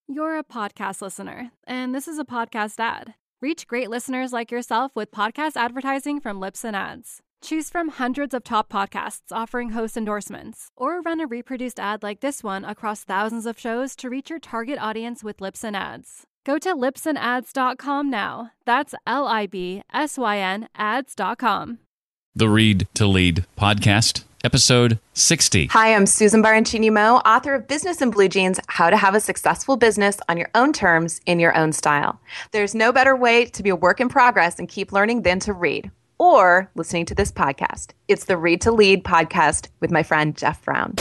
You're a podcast listener, and this is a podcast ad. Reach great listeners like yourself with podcast advertising from Libsyn Ads. Choose from hundreds of top podcasts offering host endorsements, or run a reproduced ad like this one across thousands of shows to reach your target audience with Libsyn Ads. Go to libsynads.com now. That's LIBSYN ads.com. The Read to Lead podcast, episode 60. Hi, I'm Susan Baroncini-Moe, author of Business in Blue Jeans, How to Have a Successful Business on Your Own Terms in Your Own Style. There's no better way to be a work in progress and keep learning than to read or listening to this podcast. It's the Read to Lead podcast with my friend Jeff Brown.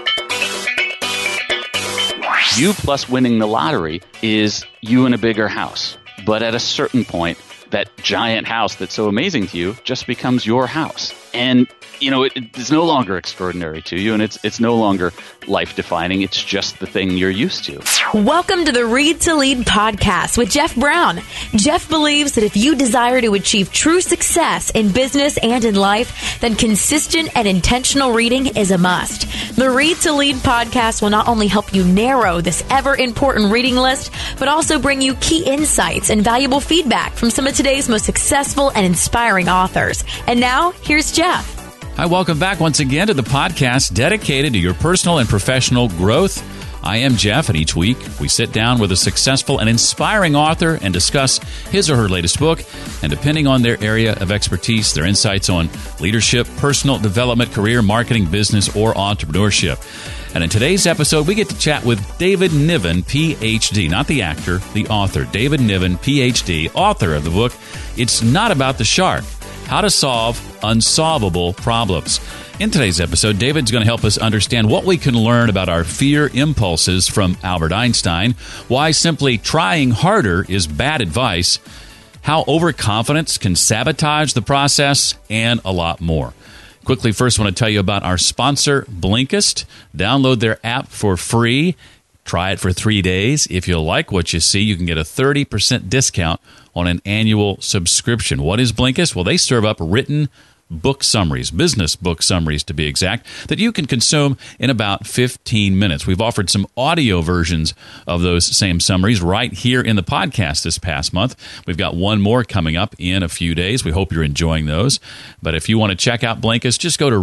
You plus winning the lottery is you in a bigger house. But at a certain point, that giant house that's so amazing to you just becomes your house. And, you know, it's no longer extraordinary to you, and it's no longer life-defining. It's just the thing you're used to. Welcome to the Read to Lead podcast with Jeff Brown. Jeff believes that if you desire to achieve true success in business and in life, then consistent and intentional reading is a must. The Read to Lead podcast will not only help you narrow this ever-important reading list, but also bring you key insights and valuable feedback from some of today's most successful and inspiring authors. And now, here's Jeff. Hi, welcome back once again to the podcast dedicated to your personal and professional growth. I am Jeff, and each week we sit down with a successful and inspiring author and discuss his or her latest book, and depending on their area of expertise, their insights on leadership, personal development, career, marketing, business, or entrepreneurship. And in today's episode, we get to chat with David Niven, Ph.D., not the actor, the author. David Niven, Ph.D., author of the book, It's Not About the Shark: How to Solve Unsolvable Problems. In today's episode, David's going to help us understand what we can learn about our fear impulses from Albert Einstein, why simply trying harder is bad advice, how overconfidence can sabotage the process, and a lot more. Quickly, first, I want to tell you about our sponsor, Blinkist. Download their app for free. Try it for 3 days. If you like what you see, you can get a 30% discount on an annual subscription. What is Blinkist? Well, they serve up written book summaries, business book summaries to be exact, that you can consume in about 15 minutes. We've offered some audio versions of those same summaries right here in the podcast this past month. We've got one more coming up in a few days. We hope you're enjoying those. But if you want to check out Blinkist, just go to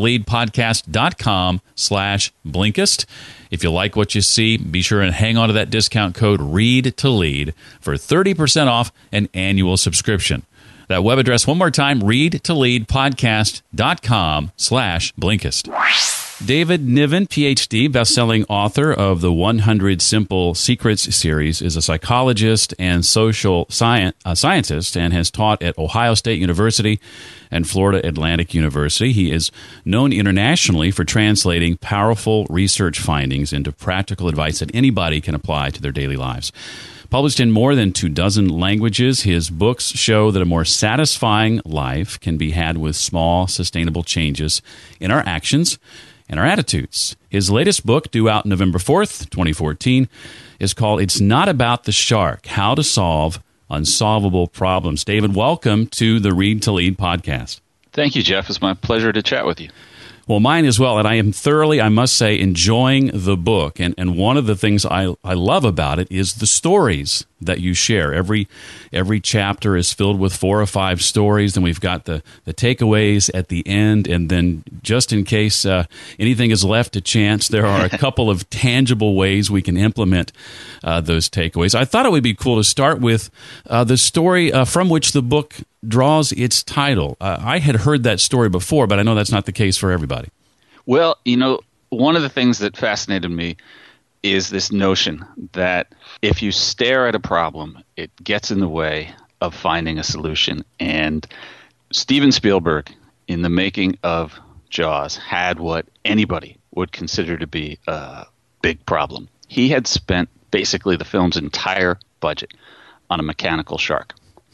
readtoleadpodcast.com/Blinkist. If you like what you see, be sure and hang on to that discount code READ2LEAD for 30% off an annual subscription. That web address, one more time, readtoleadpodcast.com/Blinkist. David Niven, Ph.D., best-selling author of the 100 Simple Secrets series, is a psychologist and social scientist and has taught at Ohio State University and Florida Atlantic University. He is known internationally for translating powerful research findings into practical advice that anybody can apply to their daily lives. Published in more than 24 languages, his books show that a more satisfying life can be had with small, sustainable changes in our actions and our attitudes. His latest book, due out November 4th, 2014, is called It's Not About the Shark: How to Solve Unsolvable Problems. David, welcome to the Read to Lead podcast. Thank you, Jeff. It's my pleasure to chat with you. Well, mine as well, and I am thoroughly, I must say, enjoying the book. And one of the things I love about it is the stories that you share. Every chapter is filled with 4 or 5 stories, and we've got the takeaways at the end. And then just in case anything is left to chance, there are a couple of tangible ways we can implement those takeaways. I thought it would be cool to start with the story from which the book draws its title. I had heard that story before, but I know that's not the case for everybody. Well, you know, one of the things that fascinated me is this notion that if you stare at a problem, it gets in the way of finding a solution. And Steven Spielberg, in the making of Jaws, had what anybody would consider to be a big problem. He had spent basically the film's entire budget on a mechanical shark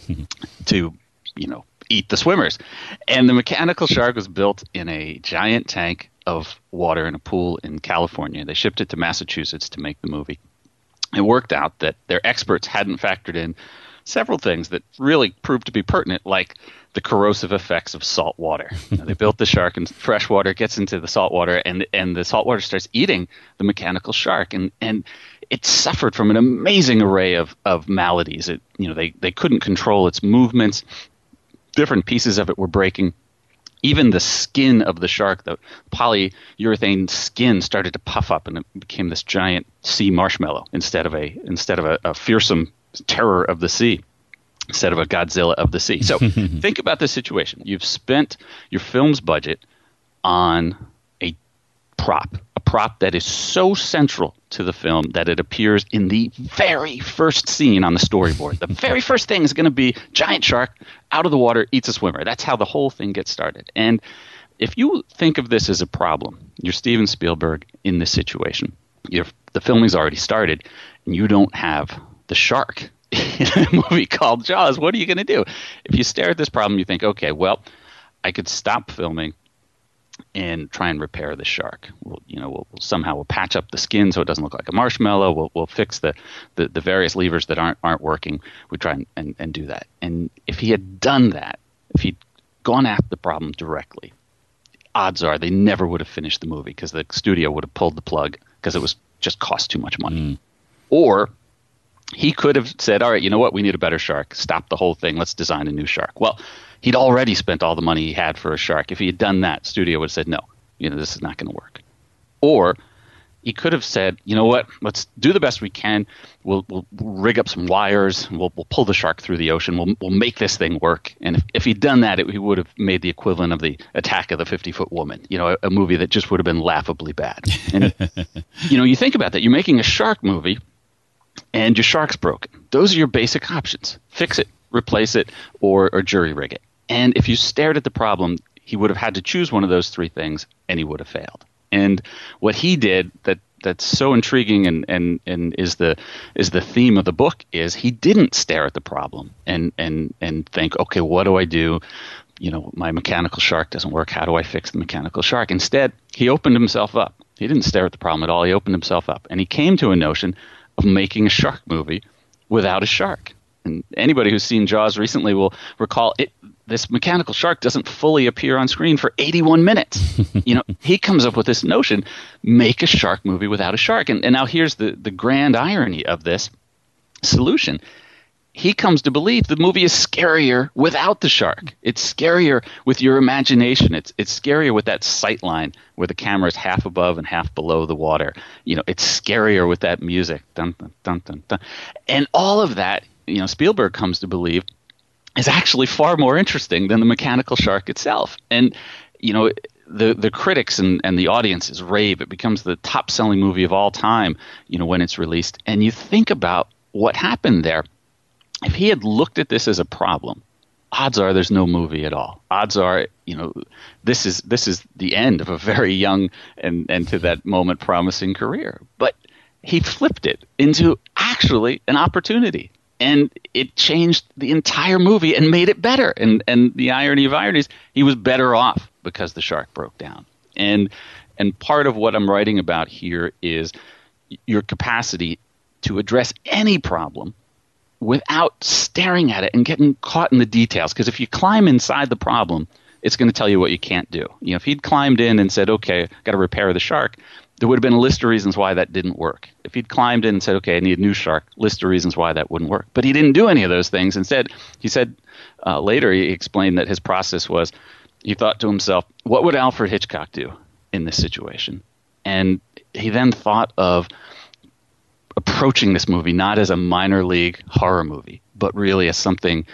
to, eat the swimmers. And the mechanical shark was built in a giant tank of water in a pool in California. They shipped it to Massachusetts to make the movie. It worked out that their experts hadn't factored in several things that really proved to be pertinent, like the corrosive effects of salt water. They built the shark, and fresh water gets into the salt water, and the salt water starts eating the mechanical shark. And it suffered from an amazing array of maladies. They couldn't control its movements. Different pieces of it were breaking. Even the skin of the shark, the polyurethane skin, started to puff up, and it became this giant sea marshmallow instead of a fearsome terror of the sea, instead of a Godzilla of the sea. So think about this situation. You've spent your film's budget on a prop that is so central to the film that it appears in the very first scene on the storyboard. The very first thing is going to be giant shark out of the water, eats a swimmer. That's how the whole thing gets started. And if you think of this as a problem, you're Steven Spielberg in this situation. The filming's already started, and you don't have the shark in a movie called Jaws. What are you going to do? If you stare at this problem, you think, okay, well, I could stop filming and try and repair the shark. We'll patch up the skin so it doesn't look like a marshmallow. We'll fix the various levers that aren't working. We try and do that. And if he had done that, if he'd gone at the problem directly, odds are they never would have finished the movie, because the studio would have pulled the plug because it was just cost too much money. Or he could have said, all right, you know what? We need a better shark. Stop the whole thing. Let's design a new shark. Well, he'd already spent all the money he had for a shark. If he had done that, studio would have said, no, this is not going to work. Or he could have said, you know what? Let's do the best we can. We'll rig up some wires. We'll pull the shark through the ocean. We'll make this thing work. And if he'd done that, he would have made the equivalent of the Attack of the 50-Foot Woman, a movie that just would have been laughably bad. And, you think about that. You're making a shark movie, and your shark's broken. Those are your basic options. Fix it, replace it, or jury rig it. And if you stared at the problem, he would have had to choose one of those three things, and he would have failed. And what he did that's so intriguing and is the theme of the book is he didn't stare at the problem and think, okay, what do I do? My mechanical shark doesn't work. How do I fix the mechanical shark? Instead, he opened himself up. He didn't stare at the problem at all. He opened himself up, and he came to a notion of making a shark movie without a shark. And anybody who's seen Jaws recently will recall this mechanical shark doesn't fully appear on screen for 81 minutes. He comes up with this notion, make a shark movie without a shark. And now here's the grand irony of this solution. He comes to believe the movie is scarier without the shark. It's scarier with your imagination. It's scarier with that sight line where the camera is half above and half below the water. It's scarier with that music. Dun, dun, dun, dun, dun. And all of that, Spielberg comes to believe, is actually far more interesting than the mechanical shark itself. And, the critics and the audiences rave. It becomes the top-selling movie of all time, when it's released. And you think about what happened there. If he had looked at this as a problem, odds are there's no movie at all. Odds are, this is the end of a very young and to that moment promising career. But he flipped it into actually an opportunity. And it changed the entire movie and made it better. And the irony of ironies, he was better off because the shark broke down. And part of what I'm writing about here is your capacity to address any problem without staring at it and getting caught in the details. Because if you climb inside the problem, it's going to tell you what you can't do. If he'd climbed in and said, okay, got to repair the shark, there would have been a list of reasons why that didn't work. If he'd climbed in and said, okay, I need a new shark, list of reasons why that wouldn't work. But he didn't do any of those things. Instead, he said later, he explained that his process was, he thought to himself, what would Alfred Hitchcock do in this situation? And he then thought of approaching this movie not as a minor league horror movie, but really as something,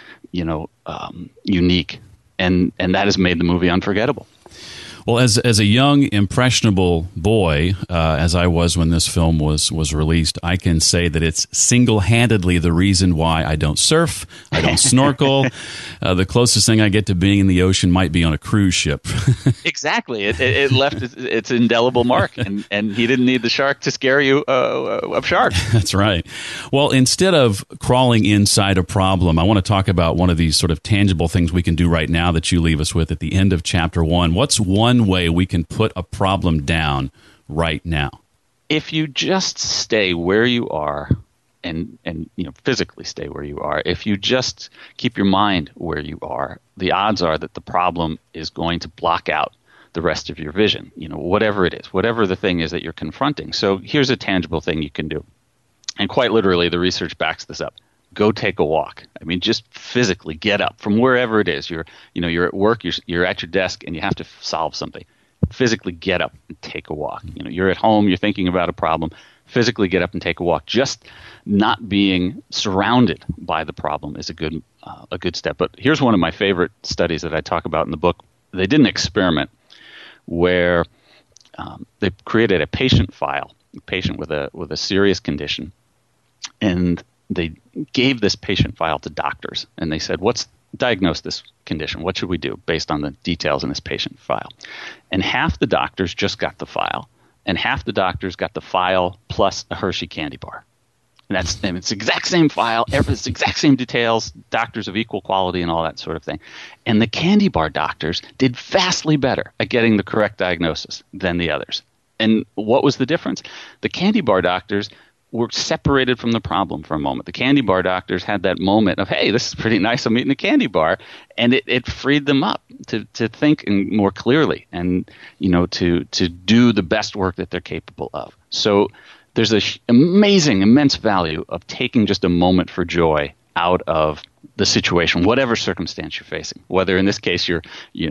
unique. And that has made the movie unforgettable. Well, as a young, impressionable boy, as I was when this film was released, I can say that it's single-handedly the reason why I don't surf, I don't snorkel. The closest thing I get to being in the ocean might be on a cruise ship. Exactly. It left its indelible mark, and he didn't need the shark to scare you of sharks. That's right. Well, instead of crawling inside a problem, I want to talk about one of these sort of tangible things we can do right now that you leave us with at the end of Chapter 1. What's one way we can put a problem down right now? If you just stay where you are and physically stay where you are, if you just keep your mind where you are, the odds are that the problem is going to block out the rest of your vision, whatever it is, whatever the thing is that you're confronting. So here's a tangible thing you can do. And quite literally, the research backs this up. Go take a walk. I mean, just physically get up from wherever it is. You're at work, you're at your desk, and you have to solve something. Physically get up and take a walk. You're at home, you're thinking about a problem. Physically get up and take a walk. Just not being surrounded by the problem is a good step. But here's one of my favorite studies that I talk about in the book. They did an experiment where they created a patient file, a patient with a serious condition, and they gave this patient file to doctors, and they said, diagnose this condition. What should we do based on the details in this patient file? And half the doctors just got the file, and half the doctors got the file plus a Hershey candy bar. And it's the exact same file, it's the exact same details, doctors of equal quality and all that sort of thing. And the candy bar doctors did vastly better at getting the correct diagnosis than the others. And what was the difference? The candy bar doctors were separated from the problem for a moment. The candy bar doctors had that moment of, hey, this is pretty nice, I'm eating a candy bar. And it freed them up to think more clearly and, to do the best work that they're capable of. So there's an immense value of taking just a moment for joy out of the situation, whatever circumstance you're facing. Whether in this case you're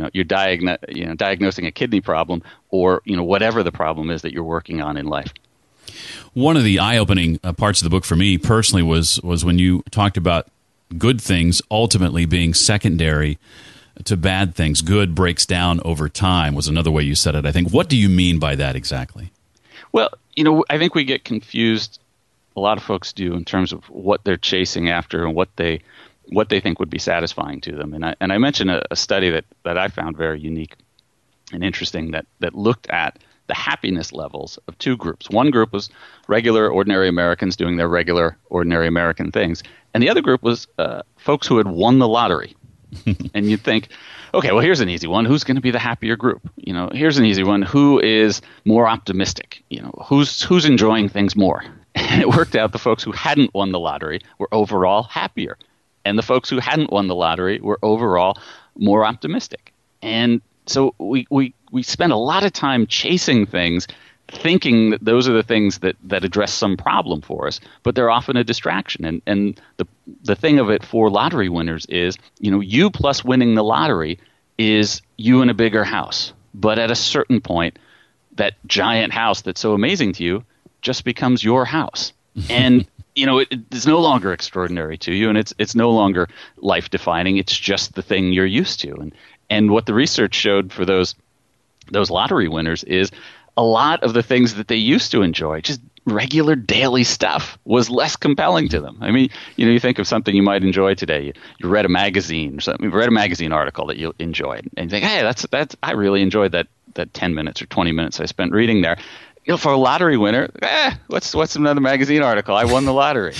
diagnosing a kidney problem or whatever the problem is that you're working on in life. One of the eye-opening parts of the book for me personally was when you talked about good things ultimately being secondary to bad things. Good breaks down over time was another way you said it, I think. What do you mean by that exactly? Well, I think we get confused, a lot of folks do, in terms of what they're chasing after and what they think would be satisfying to them. And I mentioned a study that I found very unique and interesting that looked at the happiness levels of two groups. One group was regular, ordinary Americans doing their regular, ordinary American things. And the other group was folks who had won the lottery. And you'd think, okay, well, here's an easy one. Who's going to be the happier group? Here's an easy one. Who is more optimistic? Who's enjoying things more? And it worked out the folks who hadn't won the lottery were overall happier. And the folks who hadn't won the lottery were overall more optimistic. And so we spend a lot of time chasing things, thinking that those are the things that address some problem for us, but they're often a distraction. And the thing of it for lottery winners is, you plus winning the lottery is you in a bigger house. But at a certain point, that giant house that's so amazing to you just becomes your house. And it's no longer extraordinary to you, and it's no longer life-defining. It's just the thing you're used to. And what the research showed for those lottery winners is a lot of the things that they used to enjoy, just regular daily stuff, was less compelling to them. I mean, you think of something you might enjoy today. You read a magazine or something. You read a magazine article that you enjoyed, and you think, hey, that's I really enjoyed that 10 minutes or 20 minutes I spent reading there. For a lottery winner, what's another magazine article? I won the lottery.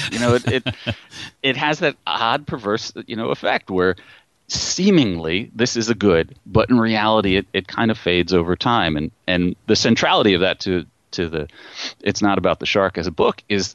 It has that odd, perverse, effect where seemingly this is a good, but in reality it kind of fades over time. And the centrality of that to the It's Not About the Shark as a book is,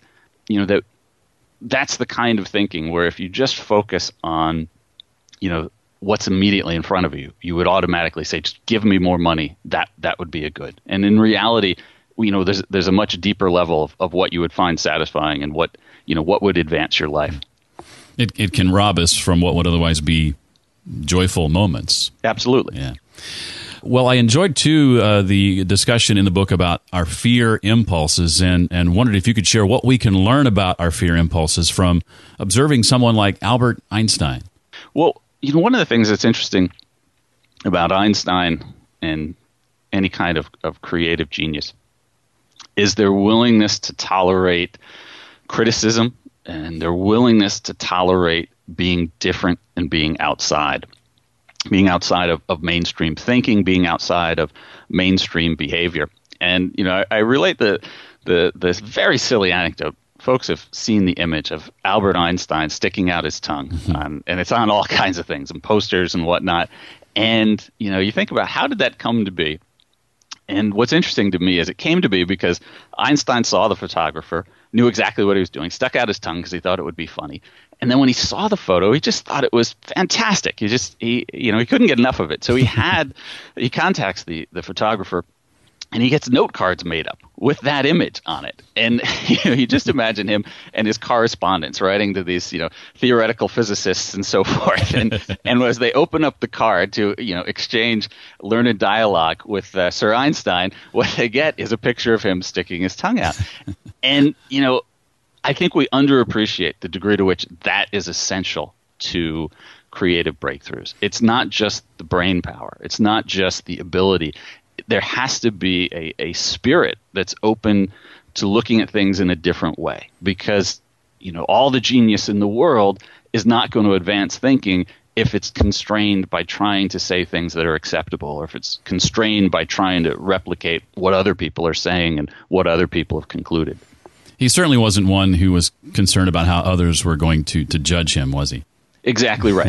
that's the kind of thinking where if you just focus on, what's immediately in front of you, you would automatically say, just give me more money. That would be a good. And in reality, there's a much deeper level of what you would find satisfying and what would advance your life. It can rob us from what would otherwise be joyful moments. Absolutely. Yeah. Well, I enjoyed, too, the discussion in the book about our fear impulses and wondered if you could share what we can learn about our fear impulses from observing someone like Albert Einstein. Well, one of the things that's interesting about Einstein and any kind of creative genius is their willingness to tolerate criticism and their willingness to tolerate being different and being outside of mainstream thinking, being outside of mainstream behavior. And I relate this very silly anecdote. Folks have seen the image of Albert Einstein sticking out his tongue, and it's on all kinds of things and posters and whatnot. And you think about, how did that come to be? And what's interesting to me is it came to be because Einstein saw the photographer, knew exactly what he was doing, stuck out his tongue because he thought it would be funny. And then when he saw the photo, he just thought it was fantastic. He couldn't get enough of it. So he contacts the photographer And he gets note cards made up with that image on it. And you just imagine him and his correspondence writing to these, theoretical physicists and so forth. And as they open up the card to, exchange learned dialogue with Sir Einstein, what they get is a picture of him sticking his tongue out. And, I think we underappreciate the degree to which that is essential to creative breakthroughs. It's not just the brain power. It's not just the ability. There has to be a spirit that's open to looking at things in a different way, because all the genius in the world is not going to advance thinking if it's constrained by trying to say things that are acceptable, or if it's constrained by trying to replicate what other people are saying and what other people have concluded. He certainly wasn't one who was concerned about how others were going to judge him, was he? Exactly right.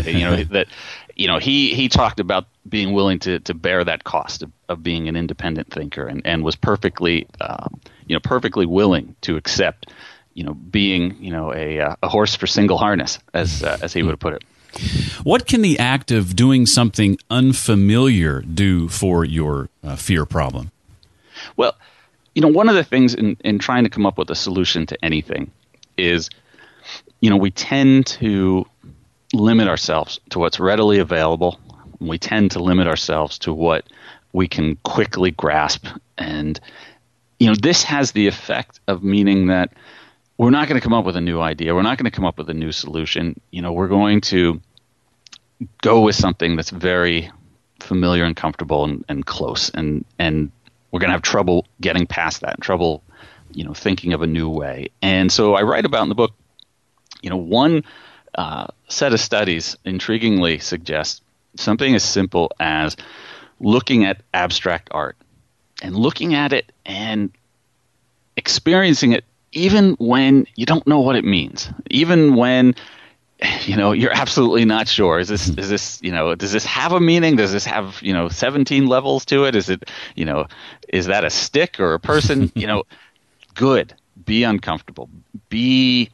He talked about being willing to bear that cost of being an independent thinker, and was perfectly willing to accept, being, a horse for single harness, as he would have put it. What can the act of doing something unfamiliar do for your fear problem? Well, one of the things in trying to come up with a solution to anything is, we tend to limit ourselves to what's readily available. We tend to limit ourselves to what we can quickly grasp. And, this has the effect of meaning that we're not going to come up with a new idea. We're not going to come up with a new solution. We're going to go with something that's very familiar and comfortable and close. And we're going to have trouble getting past that, trouble, thinking of a new way. And so I write about in the book, one set of studies intriguingly suggests something as simple as looking at abstract art and looking at it and experiencing it even when you don't know what it means, even when you're absolutely not sure. Is this does this have a meaning? Does this have 17 levels to it? Is it is that a stick or a person? Good. Be uncomfortable. Be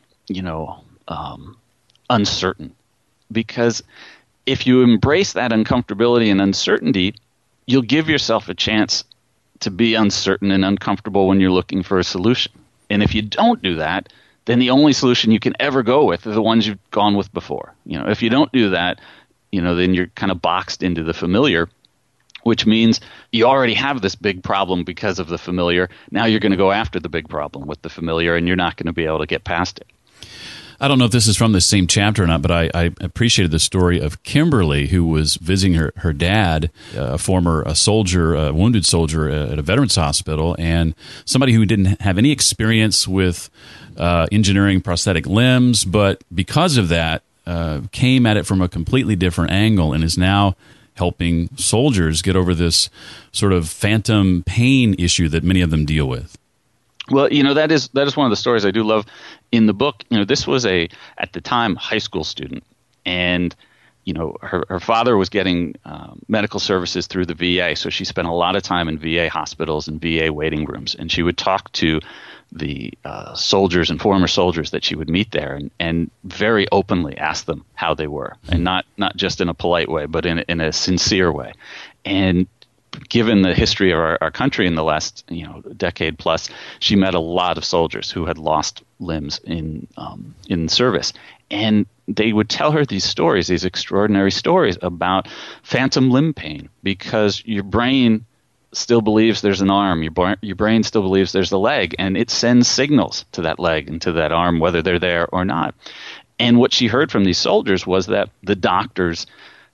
uncertain, because if you embrace that uncomfortability and uncertainty, you'll give yourself a chance to be uncertain and uncomfortable when you're looking for a solution. And if you don't do that, then the only solution you can ever go with are the ones you've gone with before. If you don't do that, then you're kind of boxed into the familiar, which means you already have this big problem because of the familiar. Now you're going to go after the big problem with the familiar, and you're not going to be able to get past it. I don't know if this is from the same chapter or not, but I appreciated the story of Kimberly, who was visiting her dad, a former soldier, a wounded soldier at a veterans hospital, and somebody who didn't have any experience with engineering prosthetic limbs, but because of that, came at it from a completely different angle and is now helping soldiers get over this sort of phantom pain issue that many of them deal with. Well, that is one of the stories I do love in the book. This was at the time, high school student, and her father was getting medical services through the VA, so she spent a lot of time in VA hospitals and VA waiting rooms, and she would talk to the soldiers and former soldiers that she would meet there, and very openly ask them how they were, and not just in a polite way, but in a sincere way. And given the history of our country in the last decade plus, she met a lot of soldiers who had lost limbs in service, and they would tell her these stories, these extraordinary stories about phantom limb pain, because your brain still believes there's an arm, your brain still believes there's a leg, and it sends signals to that leg and to that arm, whether they're there or not. And what she heard from these soldiers was that the doctors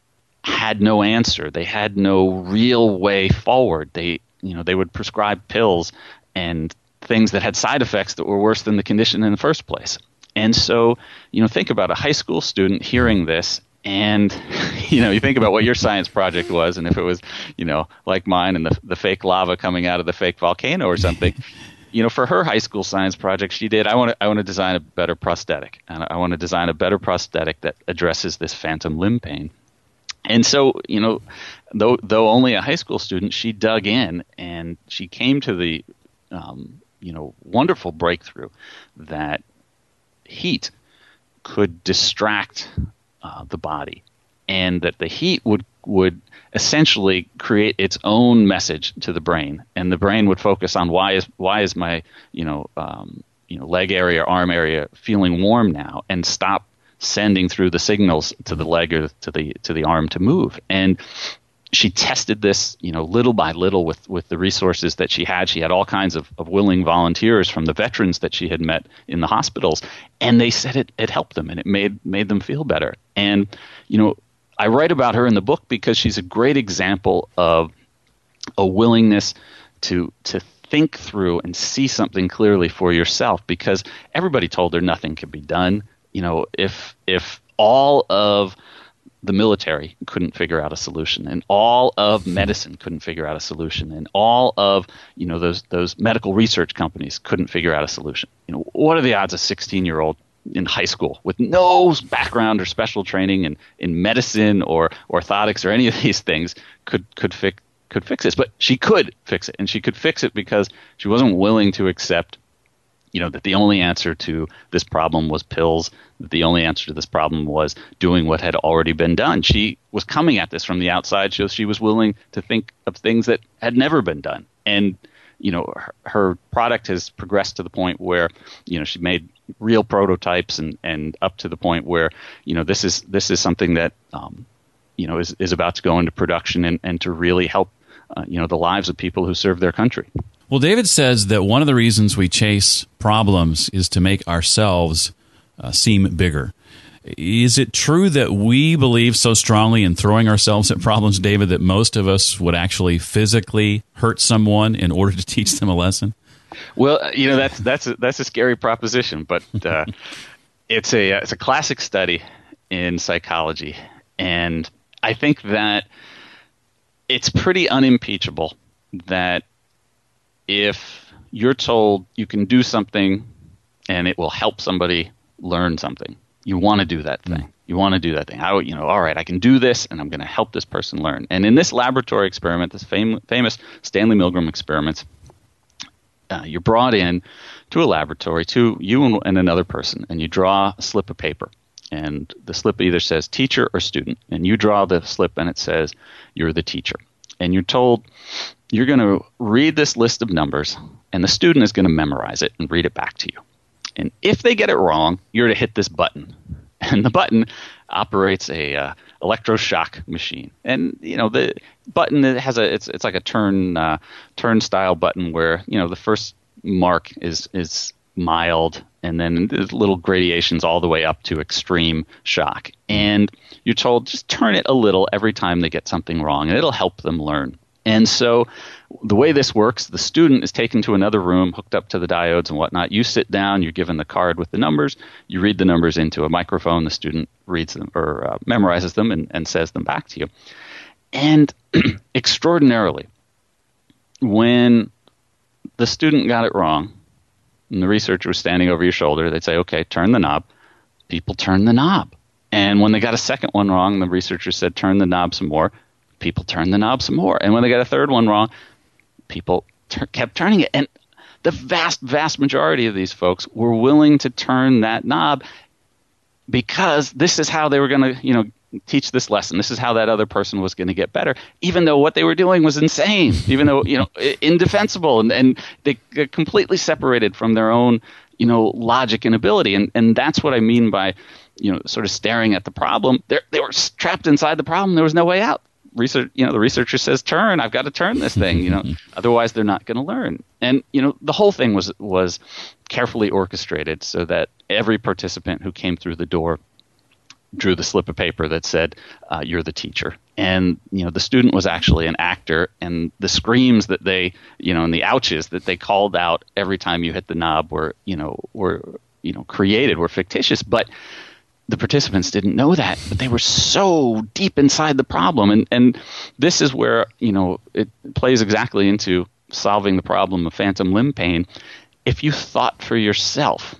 had no answer. They had no real way forward. They would prescribe pills and things that had side effects that were worse than the condition in the first place. And so, think about a high school student hearing this, and, you think about what your science project was, and if it was, like mine and the fake lava coming out of the fake volcano or something, for her high school science project, she did, I want to design a better prosthetic, and I want to design a better prosthetic that addresses this phantom limb pain. And so, though only a high school student, she dug in, and she came to the, wonderful breakthrough that heat could distract the body, and that the heat would would essentially create its own message to the brain, and the brain would focus on why is my leg area or arm area feeling warm now, and stop sending through the signals to the leg or to the arm to move. And she tested this, little by little with the resources that she had. She had all kinds of willing volunteers from the veterans that she had met in the hospitals, and they said it helped them, and it made them feel better. And I write about her in the book because she's a great example of a willingness to think through and see something clearly for yourself, because everybody told her nothing could be done. If all of the military couldn't figure out a solution, and all of medicine couldn't figure out a solution, and all of those medical research companies couldn't figure out a solution, what are the odds a 16-year-old in high school with no background or special training in medicine or orthotics or any of these things could fix this? But she could fix it, and she could fix it because she wasn't willing to accept that the only answer to this problem was pills, that the only answer to this problem was doing what had already been done. She was coming at this from the outside, so she was willing to think of things that had never been done. And her product has progressed to the point where she made real prototypes and up to the point where this is something that is about to go into production and to really help the lives of people who serve their country. Well, David says that one of the reasons we chase problems is to make ourselves seem bigger. Is it true that we believe so strongly in throwing ourselves at problems, David, that most of us would actually physically hurt someone in order to teach them a lesson? Well, that's a scary proposition, but it's a classic study in psychology, and I think that it's pretty unimpeachable that if you're told you can do something and it will help somebody learn something, you want to do that thing. You want to do that thing. All right, I can do this, and I'm going to help this person learn. And in this laboratory experiment, this famous Stanley Milgram experiments, you're brought in to a laboratory, to you and another person, and you draw a slip of paper. And the slip either says teacher or student. And you draw the slip, and it says you're the teacher. And you're told you're going to read this list of numbers, and the student is going to memorize it and read it back to you. And if they get it wrong, you're to hit this button. And the button operates a electroshock machine. And the button has it's like a turn style button where the first mark is mild, and then there's little gradations all the way up to extreme shock. And you're told just turn it a little every time they get something wrong, and it'll help them learn. And so the way this works, the student is taken to another room, hooked up to the diodes and whatnot. You sit down, you're given the card with the numbers, you read the numbers into a microphone, the student reads them or memorizes them and says them back to you. And extraordinarily, when the student got it wrong, and the researcher was standing over your shoulder, they'd say, okay, turn the knob. People turn the knob. And when they got a second one wrong, the researcher said, turn the knob some more. People turned the knob some more. And when they got a third one wrong, people kept turning it. And the vast, vast majority of these folks were willing to turn that knob because this is how they were going to, teach this lesson. This is how that other person was going to get better, even though what they were doing was insane, even though, indefensible. And they get completely separated from their own, logic and ability. And that's what I mean by, sort of staring at the problem. They were trapped inside the problem. There was no way out. The researcher says, turn, I've got to turn this thing, otherwise they're not going to learn. And, the whole thing was carefully orchestrated so that every participant who came through the door drew the slip of paper that said, you're the teacher. And, the student was actually an actor, and the screams that they, and the ouches that they called out every time you hit the knob were created, were fictitious. But the participants didn't know that, but they were so deep inside the problem. And this is where, it plays exactly into solving the problem of phantom limb pain. If you thought for yourself,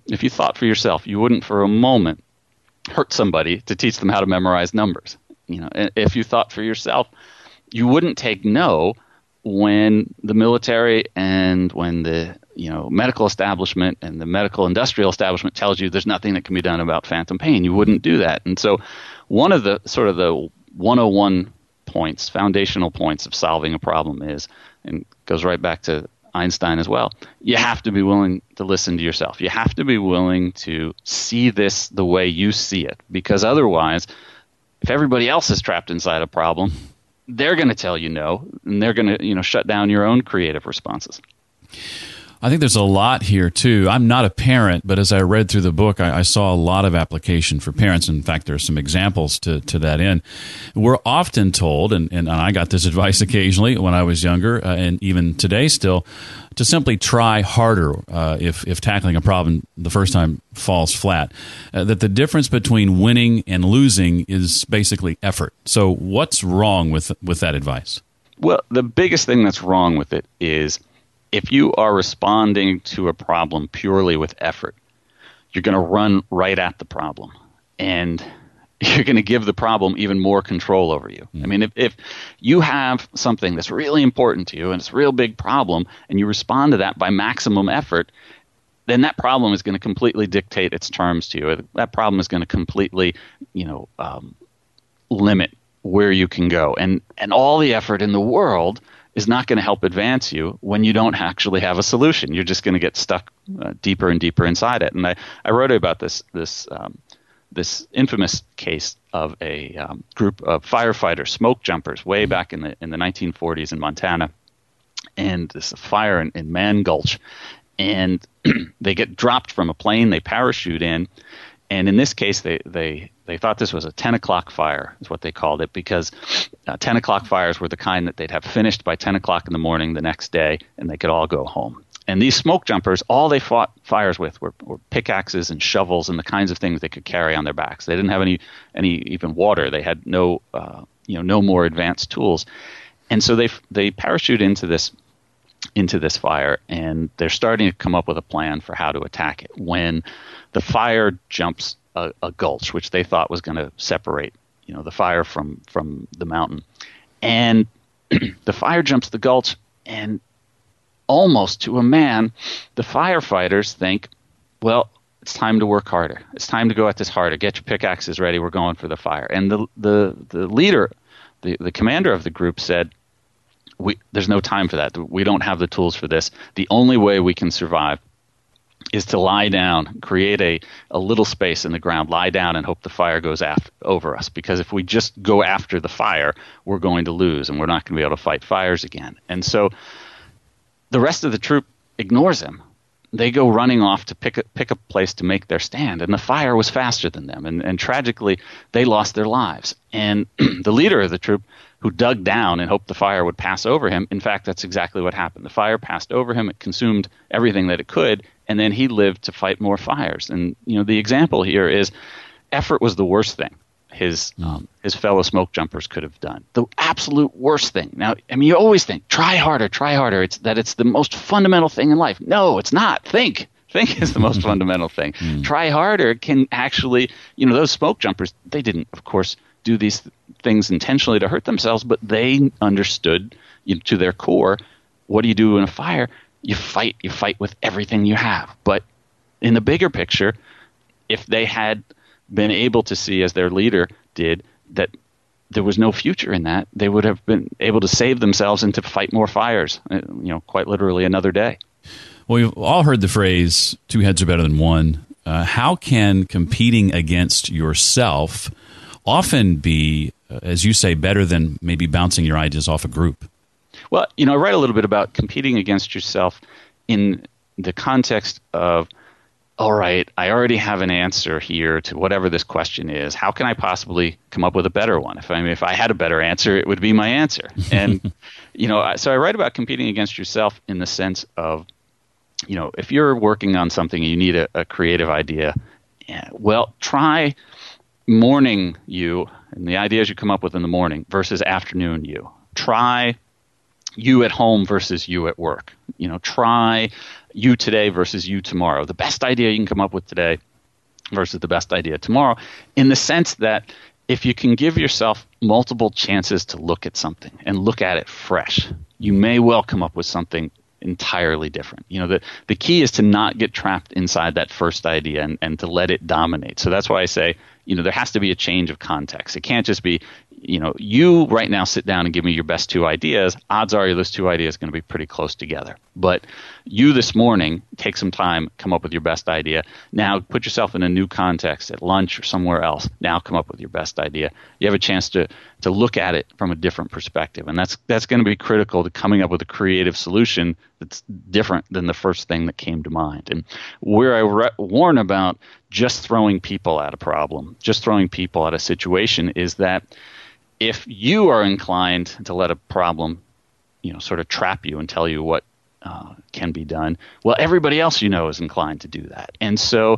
you wouldn't for a moment hurt somebody to teach them how to memorize numbers. If you thought for yourself, you wouldn't take no when the military and when the medical establishment and the medical industrial establishment tells you there's nothing that can be done about phantom pain. You wouldn't do that. And so one of the sort of the 101 points, foundational points of solving a problem is, and goes right back to Einstein as well, you have to be willing to listen to yourself. You have to be willing to see this the way you see it, because otherwise, if everybody else is trapped inside a problem, they're going to tell you no, and they're going to, shut down your own creative responses. I think there's a lot here, too. I'm not a parent, but as I read through the book, I saw a lot of application for parents. In fact, there are some examples to that end. We're often told, and I got this advice occasionally when I was younger, and even today still, to simply try harder if tackling a problem the first time falls flat. That the difference between winning and losing is basically effort. So what's wrong with that advice? Well, the biggest thing that's wrong with it is if you are responding to a problem purely with effort, you're going to run right at the problem, and you're going to give the problem even more control over you. I mean, if you have something that's really important to you and it's a real big problem, and you respond to that by maximum effort, then that problem is going to completely dictate its terms to you. That problem is going to completely, limit where you can go. And all the effort in the world is not going to help advance you when you don't actually have a solution. You're just going to get stuck deeper and deeper inside it. And I wrote about this infamous case of a group of firefighters, smoke jumpers, way back in the 1940s in Montana, and this fire in Mann Gulch, and they get dropped from a plane. They parachute in, and in this case, they thought this was a 10 o'clock fire, is what they called it, because 10 o'clock fires were the kind that they'd have finished by 10 o'clock in the morning the next day, and they could all go home. And these smoke jumpers, all they fought fires with were pickaxes and shovels and the kinds of things they could carry on their backs. They didn't have any even water. They had no more advanced tools, and so they parachute into this fire, and they're starting to come up with a plan for how to attack it when the fire jumps a gulch, which they thought was going to separate, the fire from the mountain. And the fire jumps the gulch, and almost to a man, the firefighters think, well, it's time to work harder. It's time to go at this harder. Get your pickaxes ready. We're going for the fire. And the leader, the commander of the group said, there's no time for that. We don't have the tools for this. The only way we can survive is to lie down, create a little space in the ground, lie down and hope the fire goes over us. Because if we just go after the fire, we're going to lose, and we're not going to be able to fight fires again. And so the rest of the troop ignores him. They go running off to pick a place to make their stand, and the fire was faster than them. And tragically, they lost their lives. And the leader of the troop, who dug down and hoped the fire would pass over him, in fact, that's exactly what happened. The fire passed over him. It consumed everything that it could, and then he lived to fight more fires. And the example here is effort was the worst thing his fellow smoke jumpers could have done. The absolute worst thing. Now, you always think, try harder. It's the most fundamental thing in life. No, it's not. Think is the most fundamental thing. Try harder can actually, those smoke jumpers, they didn't, of course, do these things intentionally to hurt themselves, but they understood to their core, what do you do in a fire? You fight with everything you have. But in the bigger picture, if they had been able to see, as their leader did, that there was no future in that, they would have been able to save themselves and to fight more fires, quite literally another day. Well, we've all heard the phrase, 2 heads are better than one. How can competing against yourself often be, as you say, better than maybe bouncing your ideas off a group? Well, I write a little bit about competing against yourself in the context of, all right, I already have an answer here to whatever this question is. How can I possibly come up with a better one? If I had a better answer, it would be my answer. And, so I write about competing against yourself in the sense of, if you're working on something and you need a creative idea, well, try morning you and the ideas you come up with in the morning versus afternoon you. Try you at home versus you at work. Try you today versus you tomorrow. The best idea you can come up with today versus the best idea tomorrow, in the sense that if you can give yourself multiple chances to look at something and look at it fresh, you may well come up with something entirely different. The key is to not get trapped inside that first idea and to let it dominate. So that's why I say there has to be a change of context. It can't just be, you right now sit down and give me your best 2 ideas. Odds are those 2 ideas are going to be pretty close together. But you this morning, take some time, come up with your best idea. Now put yourself in a new context at lunch or somewhere else. Now come up with your best idea. You have a chance to look at it from a different perspective. And that's going to be critical to coming up with a creative solution that's different than the first thing that came to mind. And where I warn about just throwing people at a problem, just throwing people at a situation, is that if you are inclined to let a problem, sort of trap you and tell you what can be done, well, everybody else is inclined to do that. And so,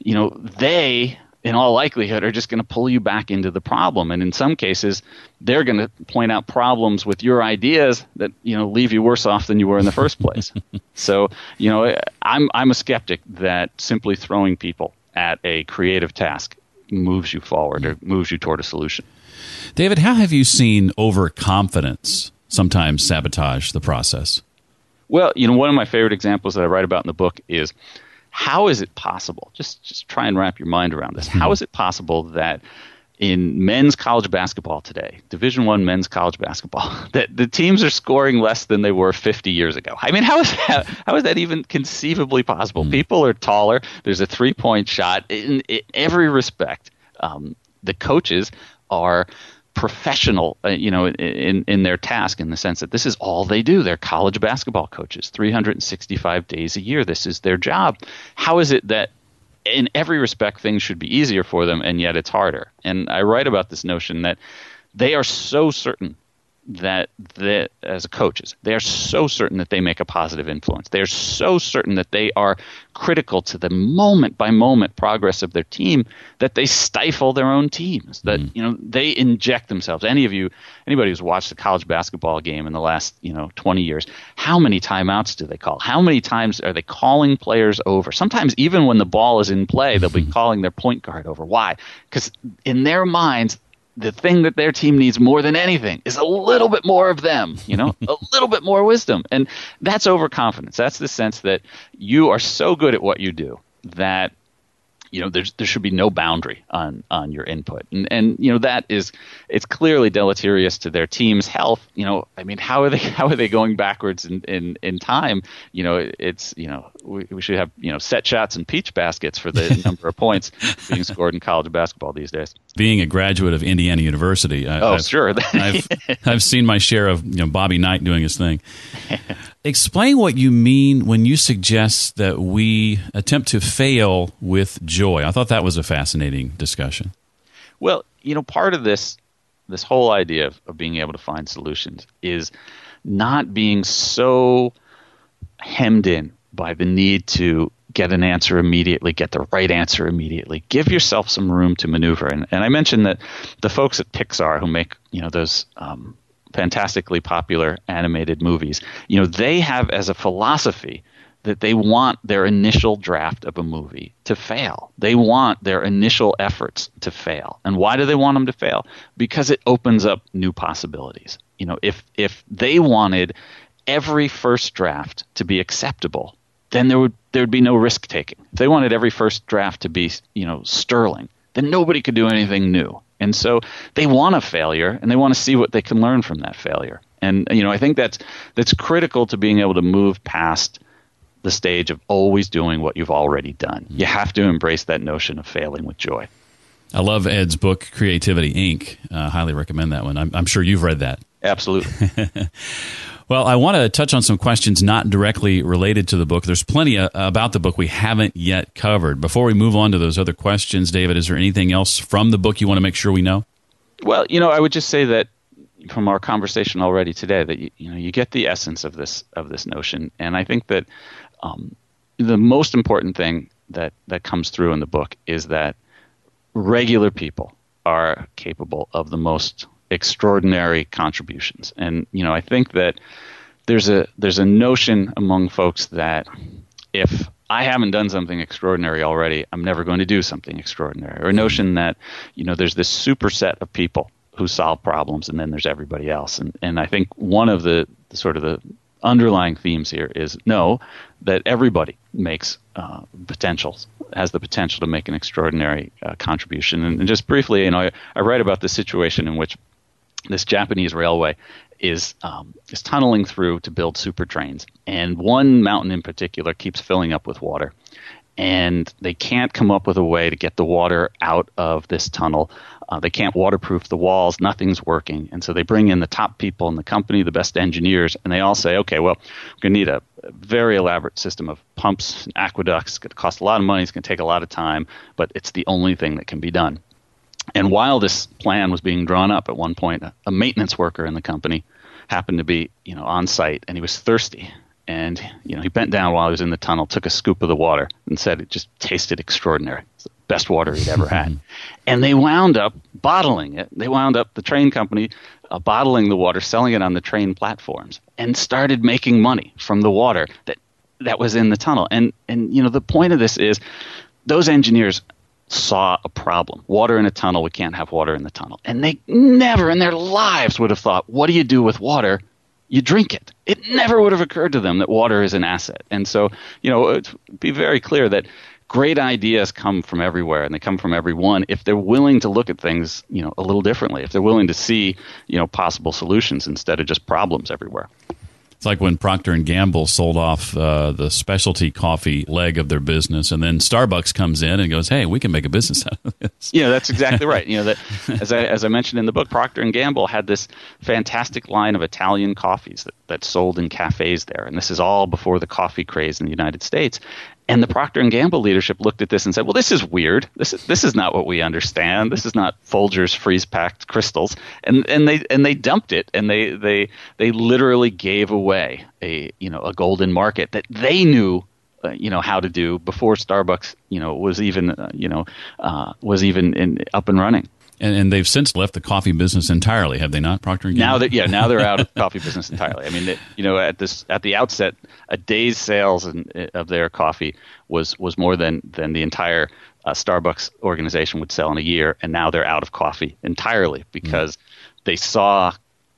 they, in all likelihood, are just going to pull you back into the problem. And in some cases, they're going to point out problems with your ideas that, leave you worse off than you were in the first place. So, I'm a skeptic that simply throwing people at a creative task moves you forward or moves you toward a solution. David, how have you seen overconfidence sometimes sabotage the process? Well, one of my favorite examples that I write about in the book is, how is it possible? Just try and wrap your mind around this. How is it possible that in men's college basketball today, Division I men's college basketball, that the teams are scoring less than they were 50 years ago? I mean, how is that even conceivably possible? People are taller. There's a 3-point shot. In every respect, the coaches are professional, in their task, in the sense that this is all they do. They're college basketball coaches, 365 days a year. This is their job. How is it that in every respect things should be easier for them, and yet it's harder? And I write about this notion that they are so certain that as coaches, they are so certain that they make a positive influence. They are so certain that they are critical to the moment-by-moment progress of their team that they stifle their own teams. That they inject themselves. Anybody who's watched a college basketball game in the last 20 years, how many timeouts do they call? How many times are they calling players over? Sometimes even when the ball is in play, they'll be calling their point guard over. Why? Because in their minds, the thing that their team needs more than anything is a little bit more of them, a little bit more wisdom. And that's overconfidence. That's the sense that you are so good at what you do that there should be no boundary on your input. And that is, it's clearly deleterious to their team's health. I mean, how are they going backwards in time? We should have, set shots and peach baskets for the number of points being scored in college basketball these days. Being a graduate of Indiana University, sure. I've seen my share of Bobby Knight doing his thing. Explain what you mean when you suggest that we attempt to fail with joy. I thought that was a fascinating discussion. Well, part of this whole idea of being able to find solutions is not being so hemmed in by the need to get an answer immediately, get the right answer immediately. Give yourself some room to maneuver. And I mentioned that the folks at Pixar who make those fantastically popular animated movies, they have as a philosophy that they want their initial draft of a movie to fail. They want their initial efforts to fail. And why do they want them to fail? Because it opens up new possibilities. If they wanted every first draft to be acceptable, then there would be no risk taking. If they wanted every first draft to be, sterling, then nobody could do anything new. And so they want a failure, and they want to see what they can learn from that failure. And I think that's critical to being able to move past the stage of always doing what you've already done. You have to embrace that notion of failing with joy. I love Ed's book, Creativity, Inc. Highly recommend that one. I'm sure you've read that. Absolutely. Well, I want to touch on some questions not directly related to the book. There's plenty about the book we haven't yet covered. Before we move on to those other questions, David, is there anything else from the book you want to make sure we know? Well, I would just say that from our conversation already today, that you get the essence of this notion, and I think that the most important thing that comes through in the book is that regular people are capable of the most extraordinary contributions. And I think that there's a notion among folks that if I haven't done something extraordinary already, I'm never going to do something extraordinary. Or a notion that there's this superset of people who solve problems, and then there's everybody else. And I think one of the sort of the underlying themes here is know that everybody makes has the potential to make an extraordinary contribution. And just briefly, I write about the situation in which this Japanese railway is tunneling through to build super trains, and one mountain in particular keeps filling up with water, and they can't come up with a way to get the water out of this tunnel. They can't waterproof the walls. Nothing's working. And so they bring in the top people in the company, the best engineers, and they all say, okay, well, we're going to need a very elaborate system of pumps and aqueducts. It's going to cost a lot of money. It's going to take a lot of time, but it's the only thing that can be done. And while this plan was being drawn up, at one point, a maintenance worker in the company happened to be, on site, and he was thirsty. And, he bent down while he was in the tunnel, took a scoop of the water, and said it just tasted extraordinary. It's the best water he'd ever had. And they wound up bottling it. They wound up, the train company, bottling the water, selling it on the train platforms, and started making money from the water that was in the tunnel. And the point of this is those engineers saw a problem. Water in a tunnel, we can't have water in the tunnel. And they never in their lives would have thought, what do you do with water? You drink it. It never would have occurred to them that water is an asset. And so, be very clear that great ideas come from everywhere, and they come from everyone if they're willing to look at things, a little differently, if they're willing to see, possible solutions instead of just problems everywhere. It's like when Procter & Gamble sold off the specialty coffee leg of their business, and then Starbucks comes in and goes, hey, we can make a business out of this. Yeah, that's exactly right. That as I mentioned in the book, Procter & Gamble had this fantastic line of Italian coffees that sold in cafes there. And this is all before the coffee craze in the United States. And the Procter & Gamble leadership looked at this and said, well, this is weird. This is not what we understand. This is not Folgers freeze-packed crystals. And they dumped it, and they literally gave away a golden market that they knew how to do before Starbucks was even up and running. And they've since left the coffee business entirely, have they not, Procter & Gamble? Now they're out of coffee business entirely. I mean, at the outset, a day's sales of their coffee was more than the entire Starbucks organization would sell in a year, and now they're out of coffee entirely because they saw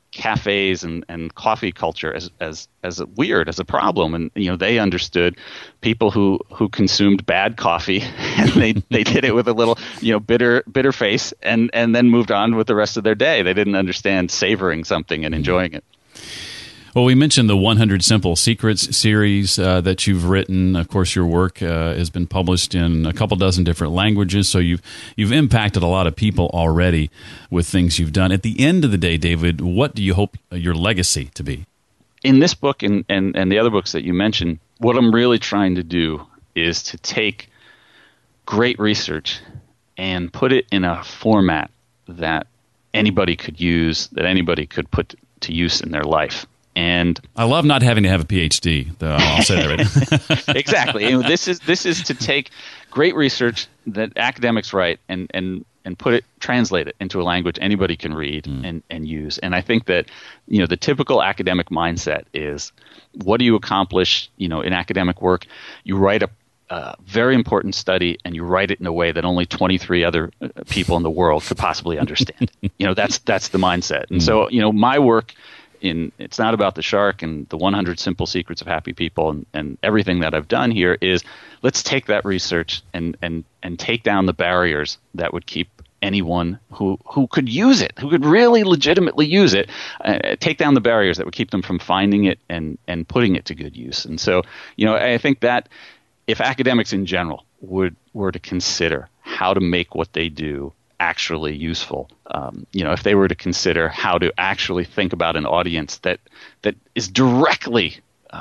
cafes and coffee culture as weird, as a problem, and they understood people who consumed bad coffee, and they did it with a little bitter face, and then moved on with the rest of their day. They didn't understand savoring something and enjoying it. Well, we mentioned the 100 Simple Secrets series that you've written. Of course, your work has been published in a couple dozen different languages, so you've impacted a lot of people already with things you've done. At the end of the day, David, what do you hope your legacy to be? In this book and the other books that you mentioned, what I'm really trying to do is to take great research and put it in a format that anybody could use, that anybody could put to use in their life. And I love not having to have a PhD, though. I'll say that right. Exactly. This is to take great research that academics write and translate it into a language anybody can read and use. And I think that the typical academic mindset is, what do you accomplish in academic work? You write a very important study, and you write it in a way that only 23 other people in the world could possibly understand. That's the mindset. And so my work, it's not about the shark and the 100 Simple Secrets of Happy People and everything that I've done here is, let's take that research and take down the barriers that would keep anyone who could use it, who could really legitimately use it, take down the barriers that would keep them from finding it and putting it to good use. And so, I think that if academics in general were to consider how to make what they do actually useful, if they were to consider how to actually think about an audience that is directly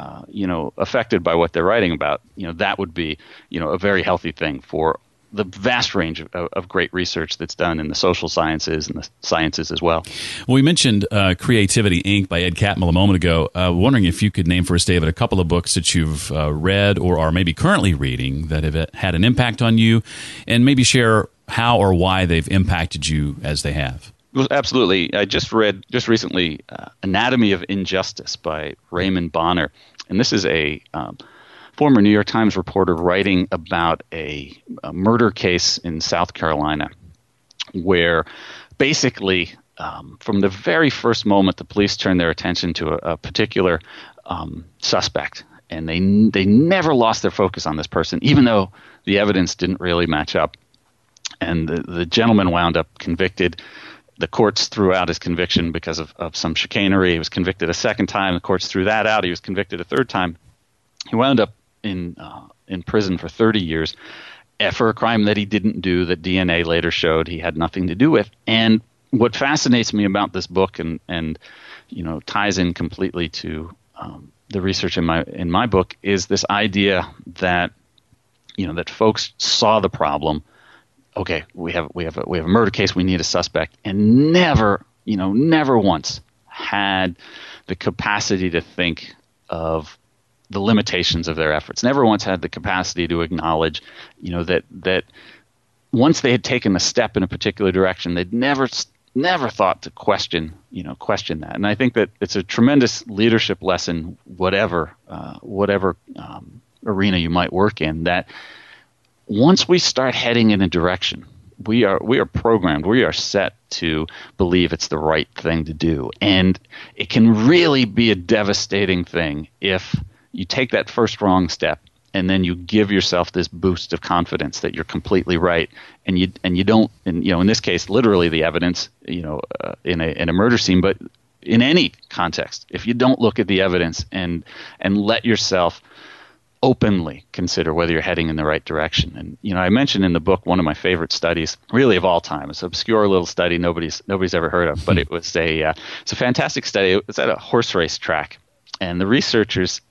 affected by what they're writing about, that would be a very healthy thing for the vast range of great research that's done in the social sciences and the sciences as well. Well, we mentioned Creativity, Inc. by Ed Catmull a moment ago. Wondering if you could name for us, David, a couple of books that you've read or are maybe currently reading that have had an impact on you, and maybe share how or why they've impacted you as they have. Well, absolutely. I just read recently Anatomy of Injustice by Raymond Bonner. And this is a former New York Times reporter writing about a murder case in South Carolina where basically from the very first moment the police turned their attention to a particular suspect, and they never lost their focus on this person, even though the evidence didn't really match up. And the gentleman wound up convicted. The courts threw out his conviction because of some chicanery. He was convicted a second time. The courts threw that out. He was convicted a third time. He wound up in prison for 30 years for a crime that he didn't do, that DNA later showed he had nothing to do with. And what fascinates me about this book and ties in completely to the research in my book is this idea that that folks saw the problem. Okay, we have a murder case. We need a suspect, and never once had the capacity to think of the limitations of their efforts. Never once had the capacity to acknowledge, that once they had taken a step in a particular direction, they'd never thought to question that. And I think that it's a tremendous leadership lesson, whatever arena you might work in, that once we start heading in a direction, we are programmed, we are set to believe it's the right thing to do. And it can really be a devastating thing if you take that first wrong step and then you give yourself this boost of confidence that you're completely right, and you don't, and in this case, literally the evidence, in a murder scene, but in any context, if you don't look at the evidence and let yourself openly consider whether you're heading in the right direction. And I mentioned in the book one of my favorite studies, really of all time. It's an obscure little study nobody's ever heard of, but it's a fantastic study. It was at a horse race track, and the researchers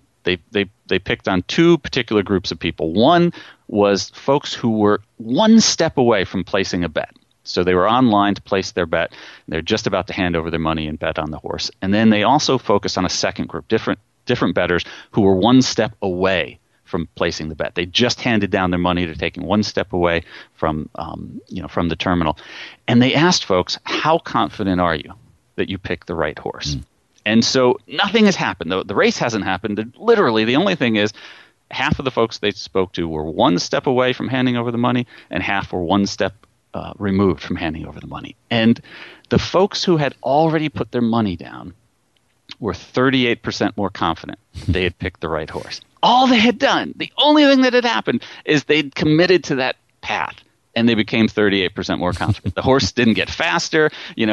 they picked on two particular groups of people. One was folks who were one step away from placing a bet. So they were online to place their bet. They're just about to hand over their money and bet on the horse. And then they also focused on a second group, different bettors who were one step away from placing the bet. They just handed down their money. They're taking one step away from the terminal. And they asked folks, how confident are you that you picked the right horse? And so nothing has happened. The race hasn't happened. Literally, the only thing is half of the folks they spoke to were one step away from handing over the money, and half were one step removed from handing over the money. And the folks who had already put their money down were 38% more confident they had picked the right horse. All they had done, the only thing that had happened, is they'd committed to that path, and they became 38% more confident. The horse didn't get faster,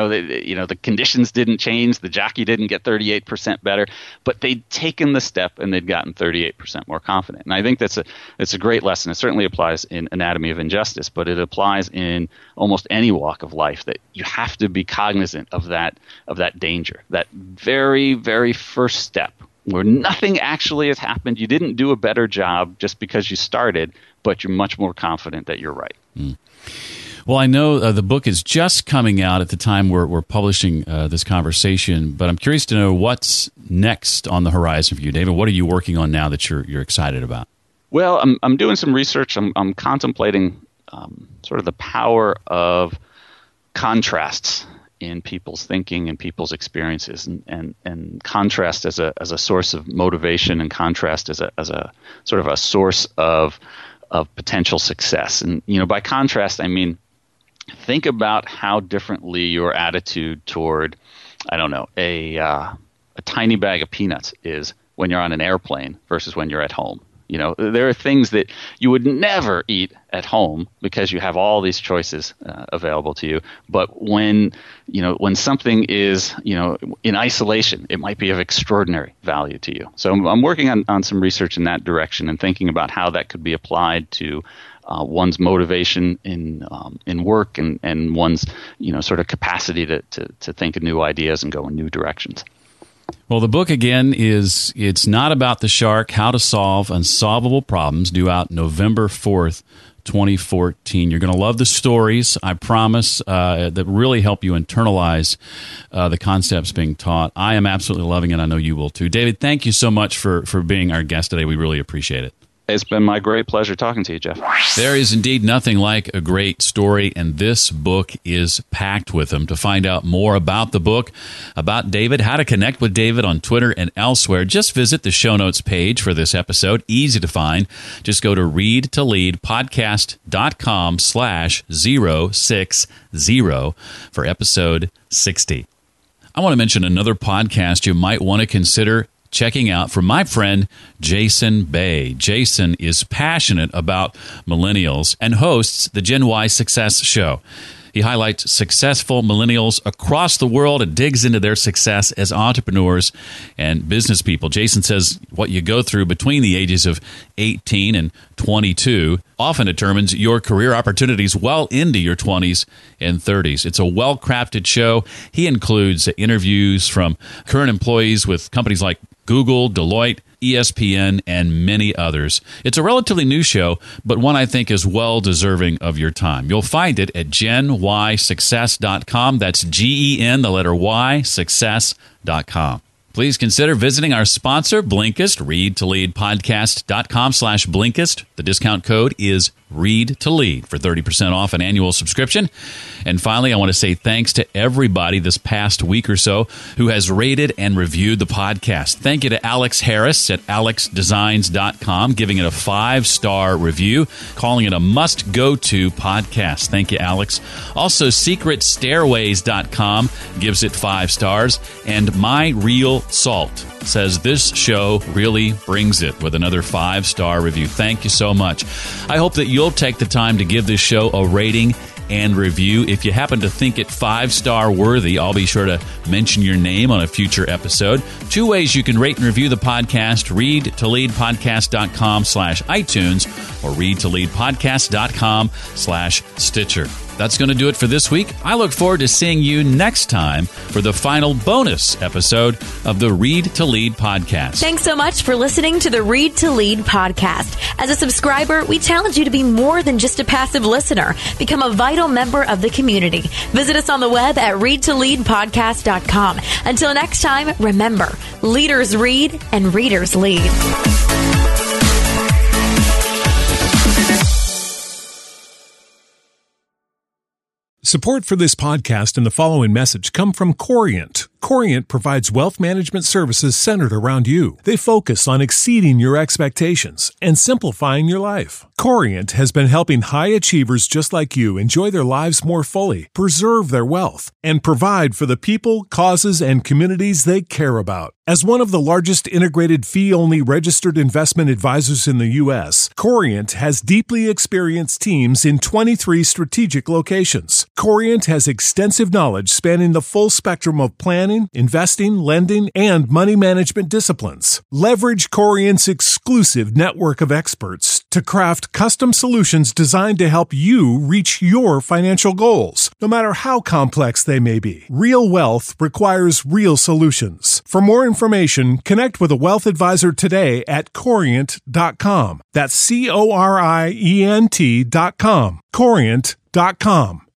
the conditions didn't change, the jockey didn't get 38% better, but they'd taken the step and they'd gotten 38% more confident. And I think it's a great lesson. It certainly applies in Anatomy of Injustice, but it applies in almost any walk of life, that you have to be cognizant of that danger, that very, very first step where nothing actually has happened. You didn't do a better job just because you started, but you're much more confident that you're right. Well, I know the book is just coming out at the time we're publishing this conversation, but I'm curious to know what's next on the horizon for you, David. What are you working on now that you're excited about? Well, I'm doing some research. I'm contemplating sort of the power of contrasts in people's thinking and people's experiences, and contrast as a source of motivation, and contrast as a sort of a source of potential success. And by contrast, I mean, think about how differently your attitude toward, I don't know, a tiny bag of peanuts is when you're on an airplane versus when you're at home. There are things that you would never eat at home because you have all these choices available to you. But when something is, in isolation, it might be of extraordinary value to you. So I'm working on some research in that direction and thinking about how that could be applied to one's motivation in work and one's, sort of capacity to think of new ideas and go in new directions. Well, the book, again, it's Not About the Shark, How to Solve Unsolvable Problems, due out November 4th, 2014. You're going to love the stories, I promise, that really help you internalize the concepts being taught. I am absolutely loving it. I know you will, too. David, thank you so much for being our guest today. We really appreciate it. It's been my great pleasure talking to you, Jeff. There is indeed nothing like a great story, and this book is packed with them. To find out more about the book, about David, how to connect with David on Twitter and elsewhere, just visit the show notes page for this episode. Easy to find. Just go to readtoleadpodcast.com/060 for episode 60. I want to mention another podcast you might want to consider checking out from my friend Jason Bay. Jason is passionate about millennials and hosts the Gen Y Success Show. He highlights successful millennials across the world and digs into their success as entrepreneurs and business people. Jason says what you go through between the ages of 18 and 22 often determines your career opportunities well into your 20s and 30s. It's a well-crafted show. He includes interviews from current employees with companies like Google, Deloitte, ESPN, and many others. It's a relatively new show, but one I think is well deserving of your time. You'll find it at GenYSuccess.com. That's GEN, the letter Y, success.com. Please consider visiting our sponsor, Blinkist, readtoleadpodcast.com/Blinkist. The discount code is Read to Lead for 30% off an annual subscription. And finally, I want to say thanks to everybody this past week or so who has rated and reviewed the podcast. Thank you to Alex Harris at alexdesigns.com, giving it a 5-star review, calling it a must-go-to podcast. Thank you, Alex. Also, secretstairways.com gives it 5 stars, and My Real Salt says this show really brings it with another 5-star review. Thank you so much. I hope that you'll take the time to give this show a rating and review. If you happen to think it 5-star worthy, I'll be sure to mention your name on a future episode. 2 ways you can rate and review the podcast: readtoleadpodcast.com/iTunes or readtoleadpodcast.com/Stitcher. That's going to do it for this week. I look forward to seeing you next time for the final bonus episode of the Read to Lead podcast. Thanks so much for listening to the Read to Lead podcast. As a subscriber, we challenge you to be more than just a passive listener. Become a vital member of the community. Visit us on the web at readtoleadpodcast.com. Until next time, remember, leaders read and readers lead. Support for this podcast and the following message come from Corient. Corient provides wealth management services centered around you. They focus on exceeding your expectations and simplifying your life. Corient has been helping high achievers just like you enjoy their lives more fully, preserve their wealth, and provide for the people, causes, and communities they care about. As one of the largest integrated fee-only registered investment advisors in the U.S., Corient has deeply experienced teams in 23 strategic locations. Corient has extensive knowledge spanning the full spectrum of planning, investing, lending, and money management disciplines. Leverage Corient's exclusive network of experts to craft custom solutions designed to help you reach your financial goals, no matter how complex they may be. Real wealth requires real solutions. For more information, connect with a wealth advisor today at Corient.com. That's Corient.com. Corient.com.